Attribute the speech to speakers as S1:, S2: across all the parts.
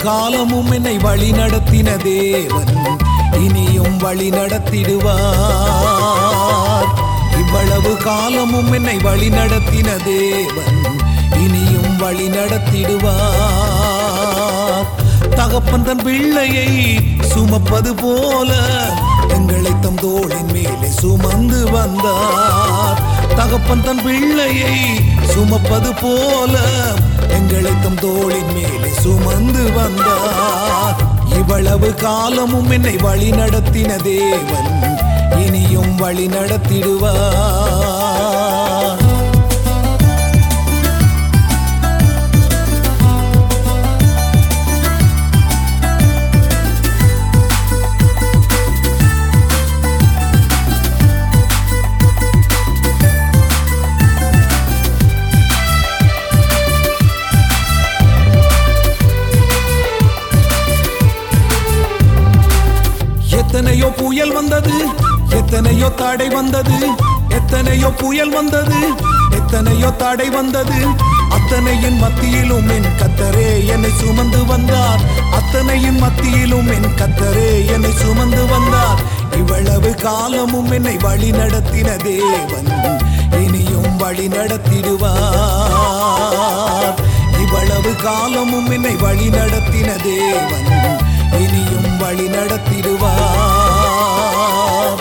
S1: காலமும் என்னை வழி நடத்தின தேவன் இனியும் வழி நடத்திடுவார். இவ்வளவு காலமும் என்னை வழி நடத்தின தேவன் இனியும் வழி நடத்திடுவார். தகப்பன் தன் பிள்ளையை சுமப்பது போல எங்களை தம் தோளின் மேலே சுமந்து வந்தார். தகப்பன் தன் பிள்ளையை சுமப்பது போல எங்களை தம் தோளின் மேலே சுமந்து வந்தார். இவ்வளவு காலமும் என்னை வழி நடத்தின தேவன் இனியும் வழி நடத்திடுவார். எத்தனையோ புயல் வந்தது, எத்தனையோ தடை வந்தது, எத்தனையோ புயல் வந்தது, எத்தனையோ தடை வந்தது. அத்தனையின் மத்தியிலும் என் கர்த்தரே என்னை சுமந்து வந்தார். அத்தனையின் மத்தியிலும் என் கர்த்தரே என்னை சுமந்து வந்தார். இவ்வளவு காலமும் என்னை வழி நடத்தின தேவன் இனியும் வழி நடத்திடுவார். இவ்வளவு காலமும் என்னை வழி நடத்தின தேவன் இனியும் வழி நடத்திடுவார்.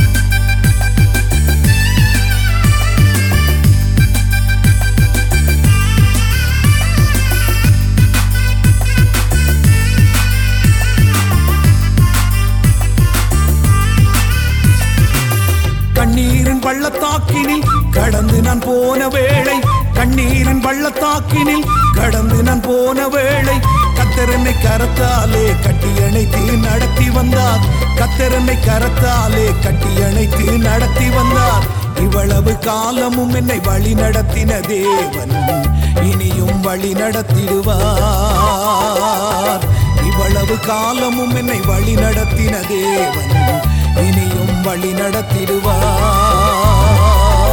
S1: கண்ணீரின் பள்ளத்தாக்கினில் கடந்து நான் போன வேளை, கண்ணீரின் பள்ளத்தாக்கினில் கடந்து நான் போன வேளை, கர்த்தர் என்னை கரத்தாலே கட்டி அணைத்து நடத்தி வந்தார். கர்த்தர் என்னை கரத்தாலே கட்டி அணைத்து நடத்தி வந்தார். இவ்வளவு காலமும் என்னை வழி நடத்தின தேவன் இனியும் வழி நடத்திடுவார். இவ்வளவு காலமும் என்னை வழி நடத்தின தேவன் இனியும் வழி நடத்திடுவார்.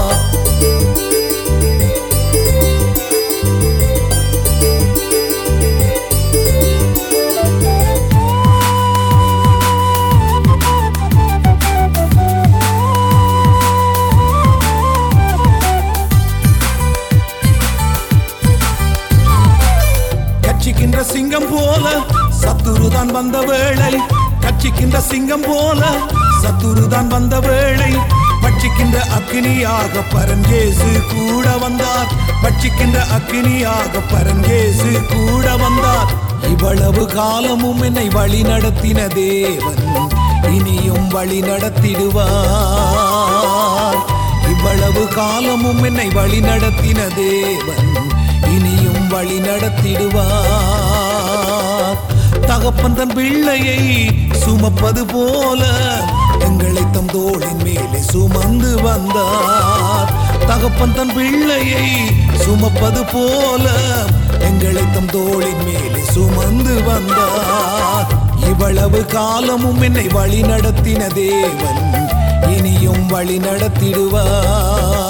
S1: கட்சிக்கின்ற சிங்கம் போல சத்துருதான் வந்த வேளை, கட்சிக்கின்ற சிங்கம் போல சத்துருதான் வந்த வேளை, பட்சிக்கின்ற அக்கினியாக பரஞ்சேசு கூட வந்தார். பட்சிக்கின்ற அக்கினியாக பரஞ்சேசு கூட வந்தார். இவ்வளவு காலமும் என்னை வழி நடத்தின தேவன் இனியும் வழி நடத்திடுவார். இவ்வளவு காலமும் என்னை வழி நடத்தின தேவன் இனியும் வழி நடத்திடுவார். தகப்பன் தன் பிள்ளையை சுமப்பது போல எங்களை தம் தோளின் மேலே சுமந்து வந்தார். தகப்பன் தன் பிள்ளையை சுமப்பது போல எங்களை தம் தோளின் மேலே சுமந்து வந்தார். இவ்வளவு காலமும் என்னை வழி நடத்தின தேவன் இனியும் வழி நடத்திடுவார்.